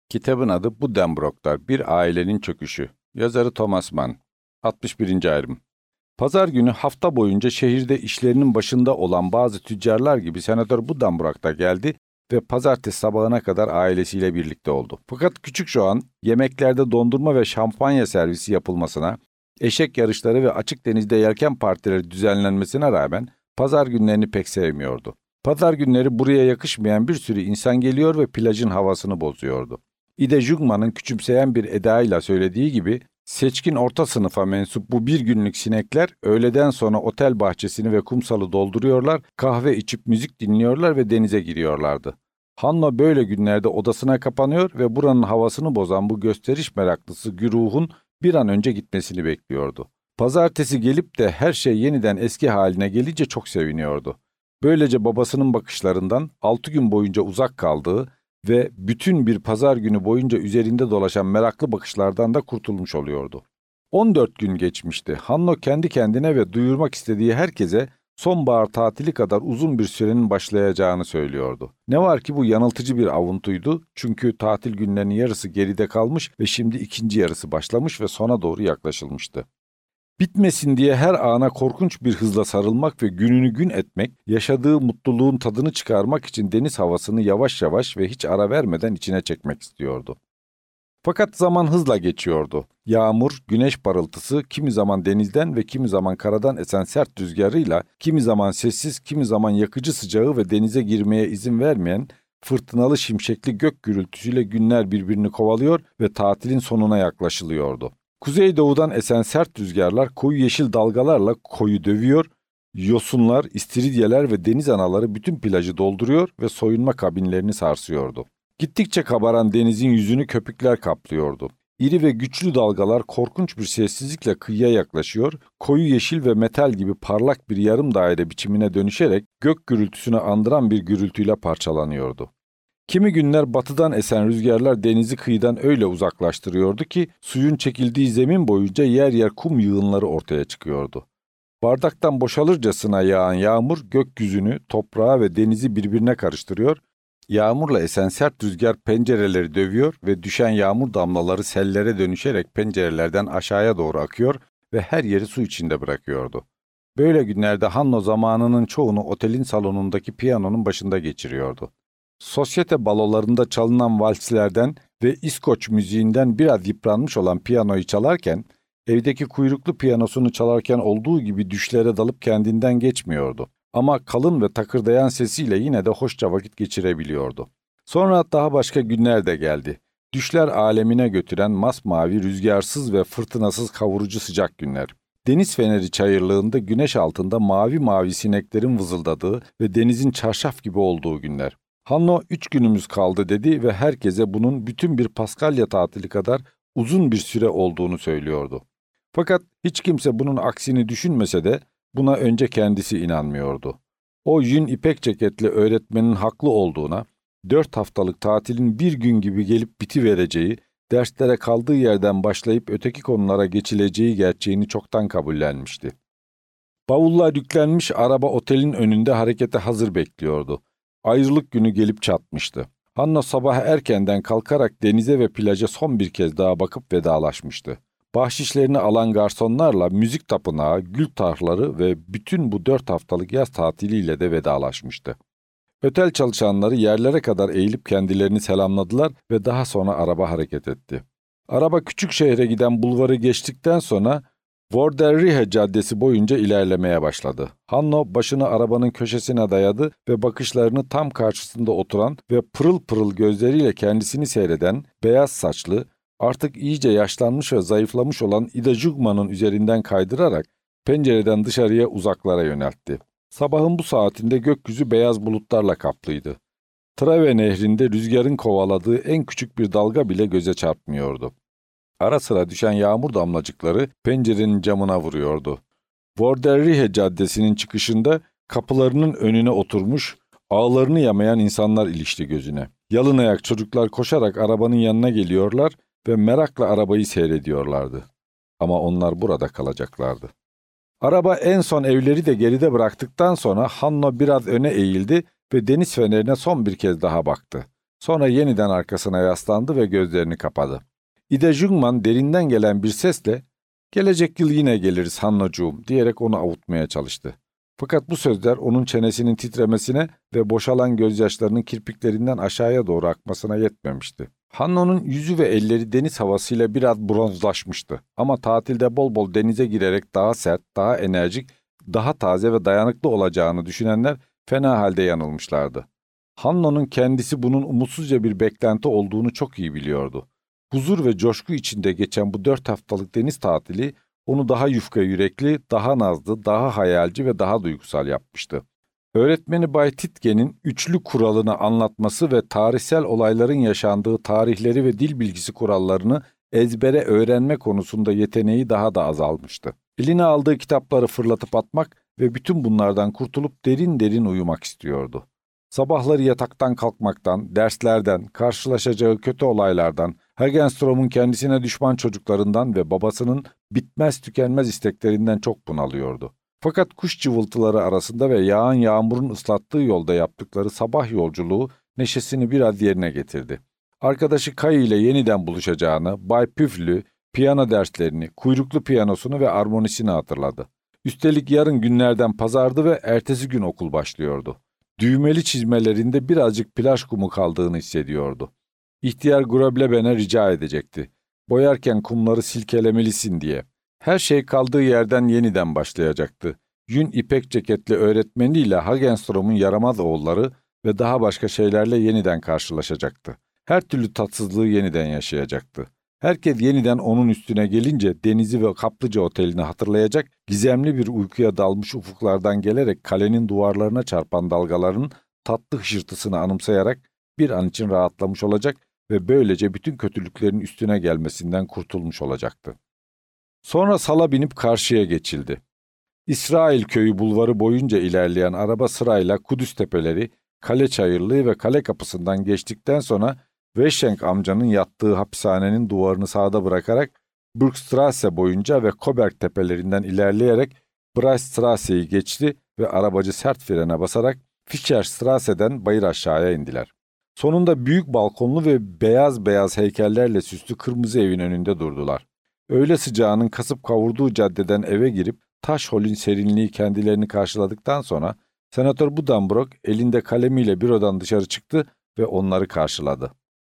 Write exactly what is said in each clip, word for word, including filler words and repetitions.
Kitabın adı Buddenbrooklar, Bir Ailenin Çöküşü. Yazarı Thomas Mann. altmış birinci ayrım. Pazar günü hafta boyunca şehirde işlerinin başında olan bazı tüccarlar gibi Senatör Buddenbrook da geldi ve pazartesi sabahına kadar ailesiyle birlikte oldu. Fakat küçük Joan, yemeklerde dondurma ve şampanya servisi yapılmasına, eşek yarışları ve açık denizde yelken partileri düzenlenmesine rağmen pazar günlerini pek sevmiyordu. Pazar günleri buraya yakışmayan bir sürü insan geliyor ve plajın havasını bozuyordu. Ide Jungmann'ın küçümseyen bir edayla söylediği gibi, seçkin orta sınıfa mensup bu bir günlük sinekler öğleden sonra otel bahçesini ve kumsalı dolduruyorlar, kahve içip müzik dinliyorlar ve denize giriyorlardı. Hanno böyle günlerde odasına kapanıyor ve buranın havasını bozan bu gösteriş meraklısı güruhun bir an önce gitmesini bekliyordu. Pazartesi gelip de her şey yeniden eski haline gelince çok seviniyordu. Böylece babasının bakışlarından altı gün boyunca uzak kaldığı ve bütün bir pazar günü boyunca üzerinde dolaşan meraklı bakışlardan da kurtulmuş oluyordu. on dört gün geçmişti. Hanno kendi kendine ve duyurmak istediği herkese sonbahar tatili kadar uzun bir sürenin başlayacağını söylüyordu. Ne var ki bu yanıltıcı bir avuntuydu, çünkü tatil günlerinin yarısı geride kalmış ve şimdi ikinci yarısı başlamış ve sona doğru yaklaşılmıştı. Bitmesin diye her ana korkunç bir hızla sarılmak ve gününü gün etmek, yaşadığı mutluluğun tadını çıkarmak için deniz havasını yavaş yavaş ve hiç ara vermeden içine çekmek istiyordu. Fakat zaman hızla geçiyordu. Yağmur, güneş parıltısı, kimi zaman denizden ve kimi zaman karadan esen sert rüzgarıyla, kimi zaman sessiz, kimi zaman yakıcı sıcağı ve denize girmeye izin vermeyen fırtınalı şimşekli gök gürültüsüyle günler birbirini kovalıyor ve tatilin sonuna yaklaşılıyordu. Kuzeydoğudan esen sert rüzgarlar koyu yeşil dalgalarla koyu dövüyor, yosunlar, istiridyeler ve deniz anaları bütün plajı dolduruyor ve soyunma kabinlerini sarsıyordu. Gittikçe kabaran denizin yüzünü köpükler kaplıyordu. İri ve güçlü dalgalar korkunç bir sessizlikle kıyıya yaklaşıyor, koyu yeşil ve metal gibi parlak bir yarım daire biçimine dönüşerek gök gürültüsünü andıran bir gürültüyle parçalanıyordu. Kimi günler batıdan esen rüzgarlar denizi kıyıdan öyle uzaklaştırıyordu ki suyun çekildiği zemin boyunca yer yer kum yığınları ortaya çıkıyordu. Bardaktan boşalırcasına yağan yağmur gökyüzünü, toprağı ve denizi birbirine karıştırıyor, yağmurla esen sert rüzgar pencereleri dövüyor ve düşen yağmur damlaları sellere dönüşerek pencerelerden aşağıya doğru akıyor ve her yeri su içinde bırakıyordu. Böyle günlerde Hanno zamanının çoğunu otelin salonundaki piyanonun başında geçiriyordu. Sosyete balolarında çalınan valslerden ve İskoç müziğinden biraz yıpranmış olan piyanoyu çalarken, evdeki kuyruklu piyanosunu çalarken olduğu gibi düşlere dalıp kendinden geçmiyordu. Ama kalın ve takırdayan sesiyle yine de hoşça vakit geçirebiliyordu. Sonra daha başka günler de geldi. Düşler alemine götüren masmavi, rüzgarsız ve fırtınasız kavurucu sıcak günler. Deniz feneri çayırlığında güneş altında mavi mavi sineklerin vızıldadığı ve denizin çarşaf gibi olduğu günler. Hanno üç günümüz kaldı dedi ve herkese bunun bütün bir Paskalya tatili kadar uzun bir süre olduğunu söylüyordu. Fakat hiç kimse bunun aksini düşünmese de buna önce kendisi inanmıyordu. O yün ipek ceketli öğretmenin haklı olduğuna, dört haftalık tatilin bir gün gibi gelip bitivereceği, derslere kaldığı yerden başlayıp öteki konulara geçileceği gerçeğini çoktan kabullenmişti. Bavullar yüklenmiş araba otelin önünde harekete hazır bekliyordu. Ayrılık günü gelip çatmıştı. Hanno sabah erkenden kalkarak denize ve plaja son bir kez daha bakıp vedalaşmıştı. Bahşişlerini alan garsonlarla müzik tapınağı, gül tarhları ve bütün bu dört haftalık yaz tatiliyle de vedalaşmıştı. Otel çalışanları yerlere kadar eğilip kendilerini selamladılar ve daha sonra araba hareket etti. Araba küçük şehre giden bulvarı geçtikten sonra Vorderrihe Caddesi boyunca ilerlemeye başladı. Hanno başını arabanın köşesine dayadı ve bakışlarını tam karşısında oturan ve pırıl pırıl gözleriyle kendisini seyreden, beyaz saçlı, artık iyice yaşlanmış ve zayıflamış olan Ida Jungmann'ın üzerinden kaydırarak pencereden dışarıya uzaklara yöneltti. Sabahın bu saatinde gökyüzü beyaz bulutlarla kaplıydı. Trave nehrinde rüzgarın kovaladığı en küçük bir dalga bile göze çarpmıyordu. Ara sıra düşen yağmur damlacıkları pencerenin camına vuruyordu. Vorderrihe Caddesi'nin çıkışında kapılarının önüne oturmuş, ağlarını yamayan insanlar ilişti gözüne. Yalın ayak çocuklar koşarak arabanın yanına geliyorlar ve merakla arabayı seyrediyorlardı. Ama onlar burada kalacaklardı. Araba en son evleri de geride bıraktıktan sonra Hanno biraz öne eğildi ve deniz fenerine son bir kez daha baktı. Sonra yeniden arkasına yaslandı ve gözlerini kapadı. Ida Jungmann derinden gelen bir sesle "Gelecek yıl yine geliriz Hannocuğum" diyerek onu avutmaya çalıştı. Fakat bu sözler onun çenesinin titremesine ve boşalan gözyaşlarının kirpiklerinden aşağıya doğru akmasına yetmemişti. Hanno'nun yüzü ve elleri deniz havasıyla biraz bronzlaşmıştı. Ama tatilde bol bol denize girerek daha sert, daha enerjik, daha taze ve dayanıklı olacağını düşünenler fena halde yanılmışlardı. Hanno'nun kendisi bunun umutsuzca bir beklenti olduğunu çok iyi biliyordu. Huzur ve coşku içinde geçen bu dört haftalık deniz tatili onu daha yufka yürekli, daha nazlı, daha hayalci ve daha duygusal yapmıştı. Öğretmeni Bay Titgen'in üçlü kuralını anlatması ve tarihsel olayların yaşandığı tarihleri ve dil bilgisi kurallarını ezbere öğrenme konusunda yeteneği daha da azalmıştı. Eline aldığı kitapları fırlatıp atmak ve bütün bunlardan kurtulup derin derin uyumak istiyordu. Sabahları yataktan kalkmaktan, derslerden, karşılaşacağı kötü olaylardan, Hagenstrom'un kendisine düşman çocuklarından ve babasının bitmez tükenmez isteklerinden çok bunalıyordu. Fakat kuş cıvıltıları arasında ve yağan yağmurun ıslattığı yolda yaptıkları sabah yolculuğu neşesini biraz yerine getirdi. Arkadaşı Kay ile yeniden buluşacağını, Bay Püflü, piyano derslerini, kuyruklu piyanosunu ve armonisini hatırladı. Üstelik yarın günlerden pazardı ve ertesi gün okul başlıyordu. Düğmeli çizmelerinde birazcık plaj kumu kaldığını hissediyordu. İhtiyar Grobleben'e rica edecekti. Boyarken kumları silkelemelisin diye. Her şey kaldığı yerden yeniden başlayacaktı. Yün ipek ceketli öğretmeniyle Hagenstrom'un yaramaz oğulları ve daha başka şeylerle yeniden karşılaşacaktı. Her türlü tatsızlığı yeniden yaşayacaktı. Herkes yeniden onun üstüne gelince denizi ve kaplıca otelini hatırlayacak, gizemli bir uykuya dalmış ufuklardan gelerek kalenin duvarlarına çarpan dalgaların tatlı hışırtısını anımsayarak bir an için rahatlamış olacak ve böylece bütün kötülüklerin üstüne gelmesinden kurtulmuş olacaktı. Sonra sala binip karşıya geçildi. İsrail Köyü bulvarı boyunca ilerleyen araba sırayla Kudüs tepeleri, kale çayırlığı ve kale kapısından geçtikten sonra Weschenk amcanın yattığı hapishanenin duvarını sağda bırakarak Burgstrasse boyunca ve Koberg tepelerinden ilerleyerek Breitstrasse'yi geçti ve arabacı sert frene basarak Fischerstrasse'den bayır aşağıya indiler. Sonunda büyük balkonlu ve beyaz beyaz heykellerle süslü kırmızı evin önünde durdular. Öğle sıcağının kasıp kavurduğu caddeden eve girip taş holün serinliği kendilerini karşıladıktan sonra Senatör Buddenbrook elinde kalemiyle bürodan dışarı çıktı ve onları karşıladı.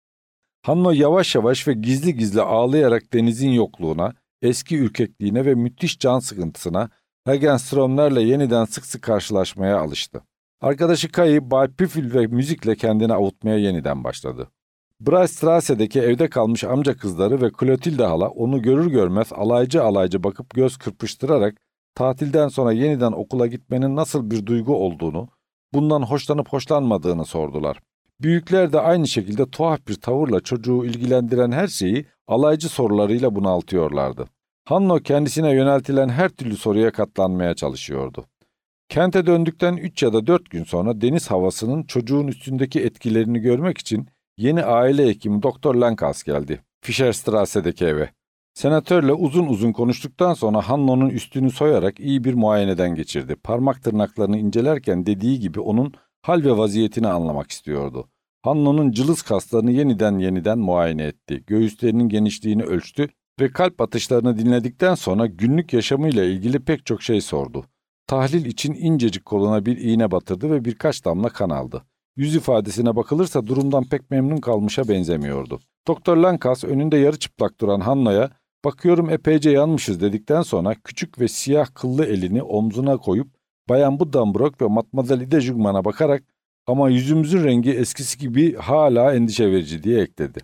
Hanno yavaş yavaş ve gizli gizli ağlayarak denizin yokluğuna, eski ürkekliğine ve müthiş can sıkıntısına, Hagenstrom'larla yeniden sık sık karşılaşmaya alıştı. Arkadaşı Kay'ı Bay Püfül ve müzikle kendini avutmaya yeniden başladı. Breitstrasse'deki evde kalmış amca kızları ve Clotilde hala onu görür görmez alaycı alaycı bakıp göz kırpıştırarak tatilden sonra yeniden okula gitmenin nasıl bir duygu olduğunu, bundan hoşlanıp hoşlanmadığını sordular. Büyükler de aynı şekilde tuhaf bir tavırla çocuğu ilgilendiren her şeyi alaycı sorularıyla bunaltıyorlardı. Hanno kendisine yöneltilen her türlü soruya katlanmaya çalışıyordu. Kente döndükten üç ya da dört gün sonra deniz havasının çocuğun üstündeki etkilerini görmek için yeni aile hekimi Doktor Lankas geldi. Fischerstrasse'deki eve. Senatörle uzun uzun konuştuktan sonra Hanno'nun üstünü soyarak iyi bir muayeneden geçirdi. Parmak tırnaklarını incelerken dediği gibi onun hal ve vaziyetini anlamak istiyordu. Hanno'nun cılız kaslarını yeniden yeniden muayene etti. Göğüslerinin genişliğini ölçtü ve kalp atışlarını dinledikten sonra günlük yaşamıyla ilgili pek çok şey sordu. Tahlil için incecik koluna bir iğne batırdı ve birkaç damla kan aldı. Yüz ifadesine bakılırsa durumdan pek memnun kalmışa benzemiyordu. Doktor Lankas önünde yarı çıplak duran Hanno'ya "Bakıyorum epeyce yanmışız" dedikten sonra küçük ve siyah kıllı elini omzuna koyup Bayan Buddenbrook ve Mademoiselle Ida Jungmann'a bakarak "Ama yüzümüzün rengi eskisi gibi hala endişe verici" diye ekledi.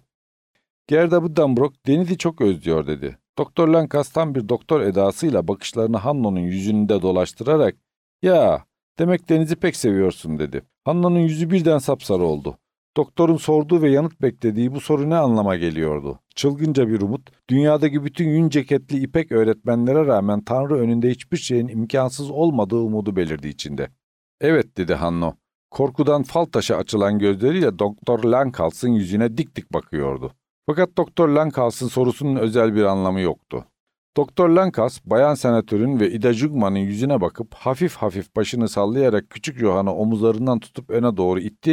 Gerda Buddenbrook denizi çok özlüyor dedi. Doktor Lankas tam bir doktor edasıyla bakışlarını Hanno'nun yüzünde dolaştırarak "Ya, demek denizi pek seviyorsun" dedi. Hanno'nun yüzü birden sapsarı oldu. Doktorun sorduğu ve yanıt beklediği bu soru ne anlama geliyordu? Çılgınca bir umut, dünyadaki bütün yün ceketli ipek öğretmenlere rağmen Tanrı önünde hiçbir şeyin imkansız olmadığı umudu belirdi içinde. "Evet" dedi Hanno. Korkudan fal taşı açılan gözleriyle Doktor Lankals'ın yüzüne dik dik bakıyordu. Fakat Doktor Lankals'ın sorusunun özel bir anlamı yoktu. Doktor Lankas, Bayan Senatör'ün ve Ida Jungmann'ın yüzüne bakıp hafif hafif başını sallayarak küçük Johann'ı omuzlarından tutup öne doğru itti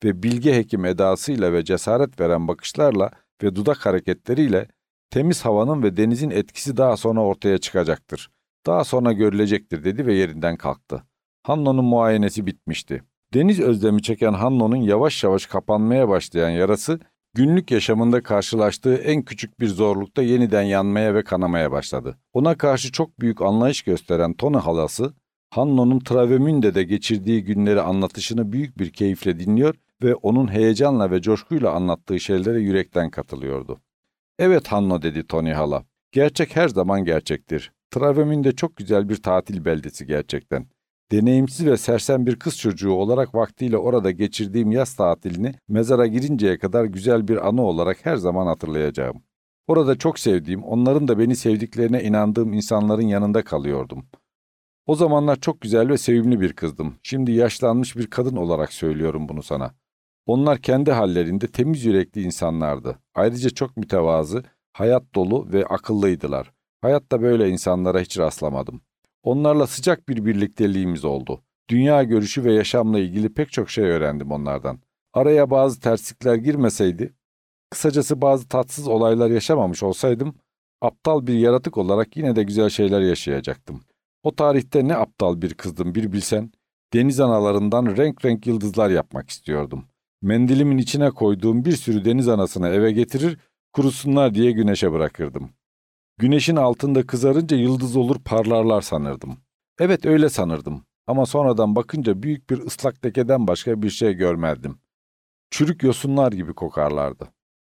ve bilge hekim edasıyla ve cesaret veren bakışlarla ve dudak hareketleriyle temiz havanın ve denizin etkisi daha sonra ortaya çıkacaktır. Daha sonra görülecektir dedi ve yerinden kalktı. Hanno'nun muayenesi bitmişti. Deniz özlemi çeken Hanno'nun yavaş yavaş kapanmaya başlayan yarası, günlük yaşamında karşılaştığı en küçük bir zorlukta yeniden yanmaya ve kanamaya başladı. Ona karşı çok büyük anlayış gösteren Tony halası, Hanno'nun Travemünde'de geçirdiği günleri anlatışını büyük bir keyifle dinliyor ve onun heyecanla ve coşkuyla anlattığı şeylere yürekten katılıyordu. "Evet Hanno," dedi Tony hala. "Gerçek her zaman gerçektir. Travemünde çok güzel bir tatil beldesi gerçekten. Deneyimsiz ve sersem bir kız çocuğu olarak vaktiyle orada geçirdiğim yaz tatilini mezara girinceye kadar güzel bir anı olarak her zaman hatırlayacağım. Orada çok sevdiğim, onların da beni sevdiklerine inandığım insanların yanında kalıyordum. O zamanlar çok güzel ve sevimli bir kızdım. Şimdi yaşlanmış bir kadın olarak söylüyorum bunu sana. Onlar kendi hallerinde temiz yürekli insanlardı. Ayrıca çok mütevazı, hayat dolu ve akıllıydılar. Hayatta böyle insanlara hiç rastlamadım. Onlarla sıcak bir birlikteliğimiz oldu. Dünya görüşü ve yaşamla ilgili pek çok şey öğrendim onlardan. Araya bazı terslikler girmeseydi, kısacası bazı tatsız olaylar yaşamamış olsaydım, aptal bir yaratık olarak yine de güzel şeyler yaşayacaktım. O tarihte ne aptal bir kızdım bir bilsen, deniz analarından renk renk yıldızlar yapmak istiyordum. Mendilimin içine koyduğum bir sürü deniz anasını eve getirir, kurusunlar diye güneşe bırakırdım. Güneşin altında kızarınca yıldız olur parlarlar sanırdım. Evet öyle sanırdım ama sonradan bakınca büyük bir ıslak lekeden başka bir şey görmezdim. Çürük yosunlar gibi kokarlardı.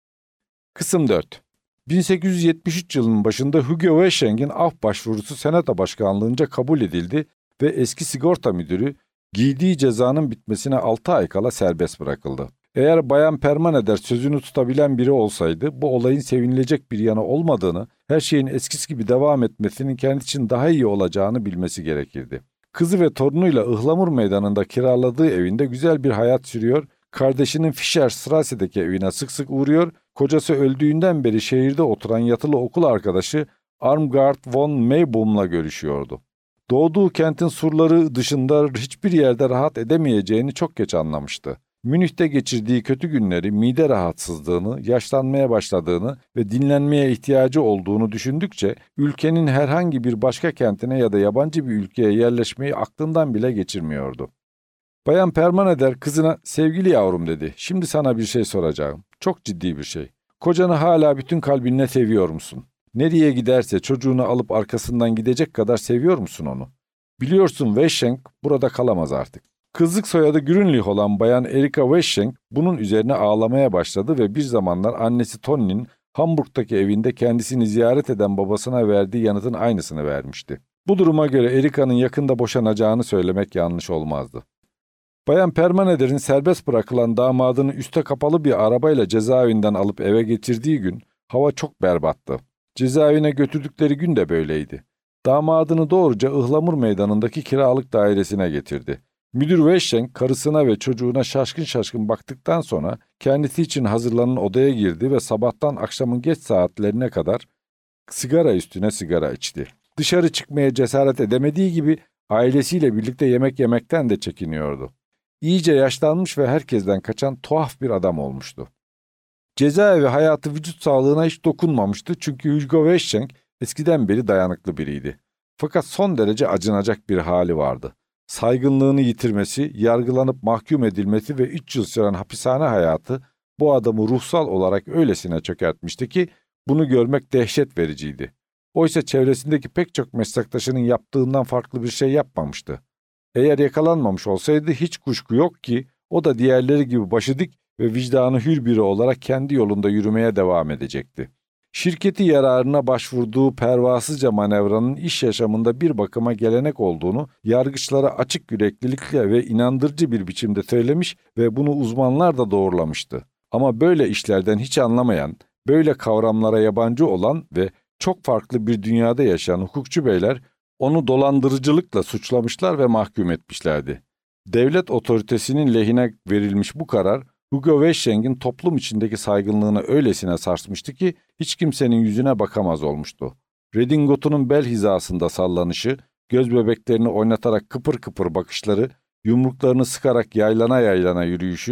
Kısım dört. bin sekiz yüz yetmiş üç yılının başında Hugo Wescheng'in af başvurusu Senato başkanlığınca kabul edildi ve eski sigorta müdürü giydiği cezanın bitmesine altı ay kala serbest bırakıldı. Eğer Bayan Permaneder sözünü tutabilen biri olsaydı bu olayın sevinilecek bir yanı olmadığını, her şeyin eskisi gibi devam etmesinin kendi için daha iyi olacağını bilmesi gerekirdi. Kızı ve torunuyla Ihlamur Meydanı'nda kiraladığı evinde güzel bir hayat sürüyor, kardeşinin Fischerstrasse'deki evine sık sık uğruyor, kocası öldüğünden beri şehirde oturan yatılı okul arkadaşı Armgard von Maybaum'la görüşüyordu. Doğduğu kentin surları dışında hiçbir yerde rahat edemeyeceğini çok geç anlamıştı. Münih'te geçirdiği kötü günleri, mide rahatsızlığını, yaşlanmaya başladığını ve dinlenmeye ihtiyacı olduğunu düşündükçe ülkenin herhangi bir başka kentine ya da yabancı bir ülkeye yerleşmeyi aklından bile geçirmiyordu. Bayan Permaneder kızına "Sevgili yavrum," dedi. "Şimdi sana bir şey soracağım. Çok ciddi bir şey. Kocanı hala bütün kalbinle seviyor musun? Nereye giderse çocuğunu alıp arkasından gidecek kadar seviyor musun onu? Biliyorsun Wescheng burada kalamaz artık." Kızlık soyadı Grünlich olan Bayan Erika Wescheng bunun üzerine ağlamaya başladı ve bir zamanlar annesi Tony'nin Hamburg'daki evinde kendisini ziyaret eden babasına verdiği yanıtın aynısını vermişti. Bu duruma göre Erika'nın yakında boşanacağını söylemek yanlış olmazdı. Bayan Permaneder'in serbest bırakılan damadını üste kapalı bir arabayla cezaevinden alıp eve getirdiği gün hava çok berbattı. Cezaevine götürdükleri gün de böyleydi. Damadını doğruca Ihlamur Meydanı'ndaki kiralık dairesine getirdi. Müdür Wescheng karısına ve çocuğuna şaşkın şaşkın baktıktan sonra kendisi için hazırlanan odaya girdi ve sabahtan akşamın geç saatlerine kadar sigara üstüne sigara içti. Dışarı çıkmaya cesaret edemediği gibi ailesiyle birlikte yemek yemekten de çekiniyordu. İyice yaşlanmış ve herkesten kaçan tuhaf bir adam olmuştu. Cezaevi hayatı vücut sağlığına hiç dokunmamıştı çünkü Hugo Wescheng eskiden beri dayanıklı biriydi. Fakat son derece acınacak bir hali vardı. Saygınlığını yitirmesi, yargılanıp mahkum edilmesi ve üç yıl süren hapishane hayatı bu adamı ruhsal olarak öylesine çökertmişti ki bunu görmek dehşet vericiydi. Oysa çevresindeki pek çok meslektaşının yaptığından farklı bir şey yapmamıştı. Eğer yakalanmamış olsaydı hiç kuşku yok ki o da diğerleri gibi başı dik ve vicdanı hür biri olarak kendi yolunda yürümeye devam edecekti. Şirketi yararına başvurduğu pervasızca manevranın iş yaşamında bir bakıma gelenek olduğunu yargıçlara açık yüreklilikle ve inandırıcı bir biçimde söylemiş ve bunu uzmanlar da doğrulamıştı. Ama böyle işlerden hiç anlamayan, böyle kavramlara yabancı olan ve çok farklı bir dünyada yaşayan hukukçu beyler onu dolandırıcılıkla suçlamışlar ve mahkum etmişlerdi. Devlet otoritesinin lehine verilmiş bu karar, Hugo Wescheng'in toplum içindeki saygınlığını öylesine sarsmıştı ki hiç kimsenin yüzüne bakamaz olmuştu. Redingotunun bel hizasında sallanışı, göz bebeklerini oynatarak kıpır kıpır bakışları, yumruklarını sıkarak yaylana yaylana yürüyüşü,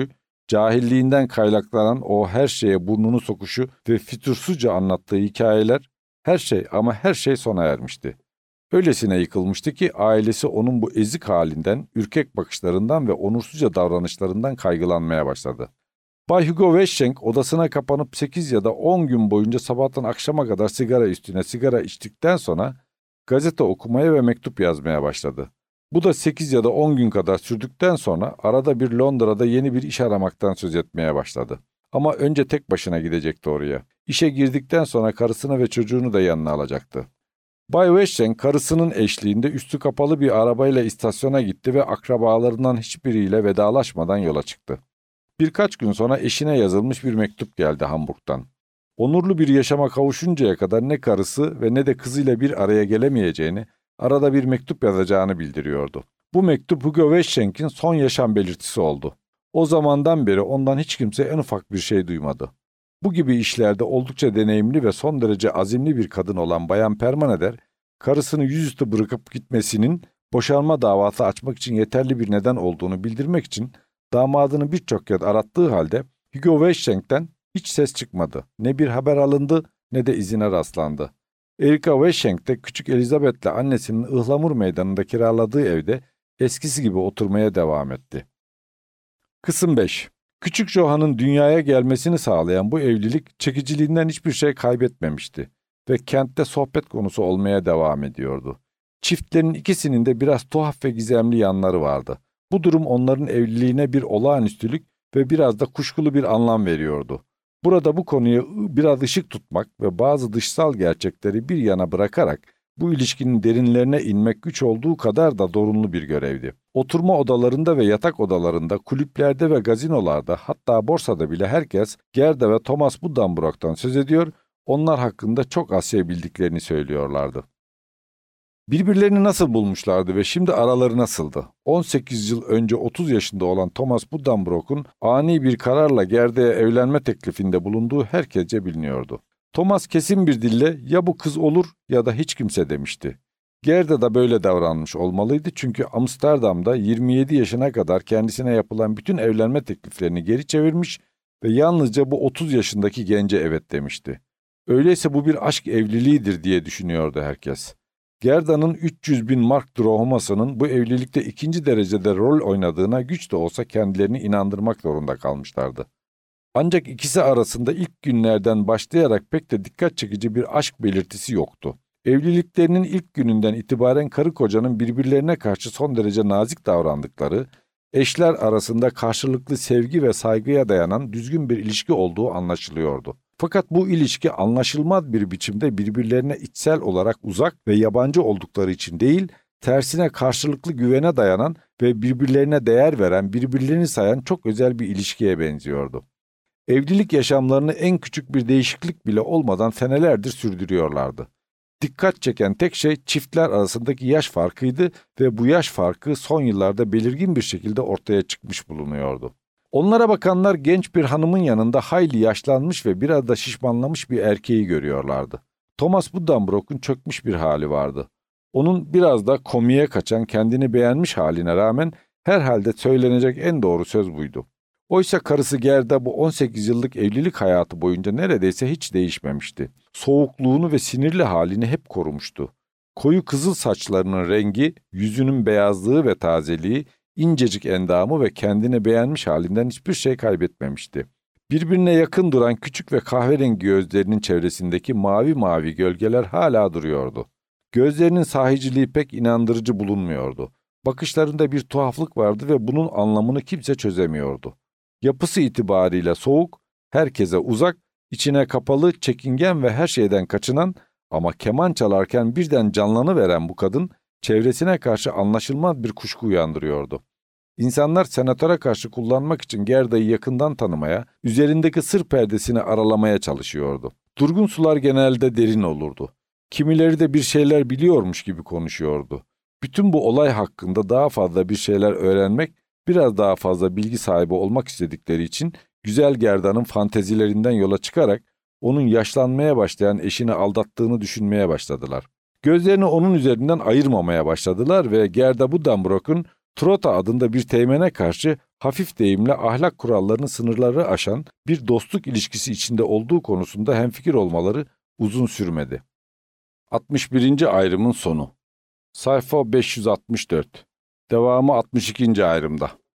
Cahilliğinden kaynaklanan o her şeye burnunu sokuşu ve fütursuzca anlattığı hikayeler, her şey ama her şey sona ermişti. Öylesine yıkılmıştı ki ailesi onun bu ezik halinden, ürkek bakışlarından ve onursuzca davranışlarından kaygılanmaya başladı. Bay Hugo Weschenk odasına kapanıp sekiz ya da on gün boyunca sabahtan akşama kadar sigara üstüne sigara içtikten sonra gazete okumaya ve mektup yazmaya başladı. Bu da sekiz ya da on gün kadar sürdükten sonra arada bir Londra'da yeni bir iş aramaktan söz etmeye başladı. Ama önce tek başına gidecekti oraya. İşe girdikten sonra karısını ve çocuğunu da yanına alacaktı. Bay Weschenk karısının eşliğinde üstü kapalı bir arabayla istasyona gitti ve akrabalarından hiçbiriyle vedalaşmadan yola çıktı. Birkaç gün sonra eşine yazılmış bir mektup geldi Hamburg'dan. Onurlu bir yaşama kavuşuncaya kadar ne karısı ve ne de kızıyla bir araya gelemeyeceğini, arada bir mektup yazacağını bildiriyordu. Bu mektup Hugo Weschenk'in son yaşam belirtisi oldu. O zamandan beri ondan hiç kimse en ufak bir şey duymadı. Bu gibi işlerde oldukça deneyimli ve son derece azimli bir kadın olan Bayan Permaneder, karısını yüzüstü bırakıp gitmesinin boşanma davası açmak için yeterli bir neden olduğunu bildirmek için damadını birçok kez arattığı halde Hugo Weschenk'ten hiç ses çıkmadı. Ne bir haber alındı ne de izine rastlandı. Erika Weschenk de küçük Elizabeth'le annesinin Ihlamur Meydanı'nda kiraladığı evde eskisi gibi oturmaya devam etti. Kısım beş. Küçük Johann'ın dünyaya gelmesini sağlayan bu evlilik çekiciliğinden hiçbir şey kaybetmemişti ve kentte sohbet konusu olmaya devam ediyordu. Çiftlerin ikisinin de biraz tuhaf ve gizemli yanları vardı. Bu durum onların evliliğine bir olağanüstülük ve biraz da kuşkulu bir anlam veriyordu. Burada bu konuya biraz ışık tutmak ve bazı dışsal gerçekleri bir yana bırakarak bu ilişkinin derinlerine inmek güç olduğu kadar da zorunlu bir görevdi. Oturma odalarında ve yatak odalarında, kulüplerde ve gazinolarda, hatta borsada bile herkes Gerda ve Thomas Buddenbrook'tan söz ediyor, onlar hakkında çok az şey bildiklerini söylüyorlardı. Birbirlerini nasıl bulmuşlardı ve şimdi araları nasıldı? on sekiz yıl önce otuz yaşında olan Thomas Buddenbrook'un ani bir kararla Gerda'ya evlenme teklifinde bulunduğu herkesce biliniyordu. Thomas kesin bir dille ya bu kız olur ya da hiç kimse demişti. Gerda da böyle davranmış olmalıydı çünkü Amsterdam'da yirmi yedi yaşına kadar kendisine yapılan bütün evlenme tekliflerini geri çevirmiş ve yalnızca bu otuz yaşındaki gence evet demişti. Öyleyse bu bir aşk evliliğidir diye düşünüyordu herkes. Gerda'nın üç yüz bin mark drohumasının bu evlilikte ikinci derecede rol oynadığına güç de olsa kendilerini inandırmak zorunda kalmışlardı. Ancak ikisi arasında ilk günlerden başlayarak pek de dikkat çekici bir aşk belirtisi yoktu. Evliliklerinin ilk gününden itibaren karı kocanın birbirlerine karşı son derece nazik davrandıkları, eşler arasında karşılıklı sevgi ve saygıya dayanan düzgün bir ilişki olduğu anlaşılıyordu. Fakat bu ilişki anlaşılmaz bir biçimde birbirlerine içsel olarak uzak ve yabancı oldukları için değil, tersine karşılıklı güvene dayanan ve birbirlerine değer veren, birbirlerini sayan çok özel bir ilişkiye benziyordu. Evlilik yaşamlarını en küçük bir değişiklik bile olmadan senelerdir sürdürüyorlardı. Dikkat çeken tek şey çiftler arasındaki yaş farkıydı ve bu yaş farkı son yıllarda belirgin bir şekilde ortaya çıkmış bulunuyordu. Onlara bakanlar genç bir hanımın yanında hayli yaşlanmış ve biraz da şişmanlamış bir erkeği görüyorlardı. Thomas Buddenbrook'un çökmüş bir hali vardı. Onun biraz da komiğe kaçan, kendini beğenmiş haline rağmen herhalde söylenecek en doğru söz buydu. Oysa karısı Gerda bu on sekiz yıllık evlilik hayatı boyunca neredeyse hiç değişmemişti. Soğukluğunu ve sinirli halini hep korumuştu. Koyu kızıl saçlarının rengi, yüzünün beyazlığı ve tazeliği, incecik endamı ve kendini beğenmiş halinden hiçbir şey kaybetmemişti. Birbirine yakın duran küçük ve kahverengi gözlerinin çevresindeki mavi mavi gölgeler hala duruyordu. Gözlerinin sahiciliği pek inandırıcı bulunmuyordu. Bakışlarında bir tuhaflık vardı ve bunun anlamını kimse çözemiyordu. Yapısı itibarıyla soğuk, herkese uzak, içine kapalı, çekingen ve her şeyden kaçınan ama keman çalarken birden canlanıveren bu kadın, çevresine karşı anlaşılmaz bir kuşku uyandırıyordu. İnsanlar senatöre karşı kullanmak için Gerda'yı yakından tanımaya, üzerindeki sır perdesini aralamaya çalışıyordu. Durgun sular genelde derin olurdu. Kimileri de bir şeyler biliyormuş gibi konuşuyordu. Bütün bu olay hakkında daha fazla bir şeyler öğrenmek, biraz daha fazla bilgi sahibi olmak istedikleri için güzel Gerda'nın fantezilerinden yola çıkarak onun yaşlanmaya başlayan eşini aldattığını düşünmeye başladılar. Gözlerini onun üzerinden ayırmamaya başladılar ve Gerda Buddenbrook'un Trota adında bir teğmene karşı hafif deyimle ahlak kurallarının sınırları aşan bir dostluk ilişkisi içinde olduğu konusunda hemfikir olmaları uzun sürmedi. altmış birinci ayrımın sonu. Sayfa beş yüz altmış dört. Devamı altmış ikinci ayrımda.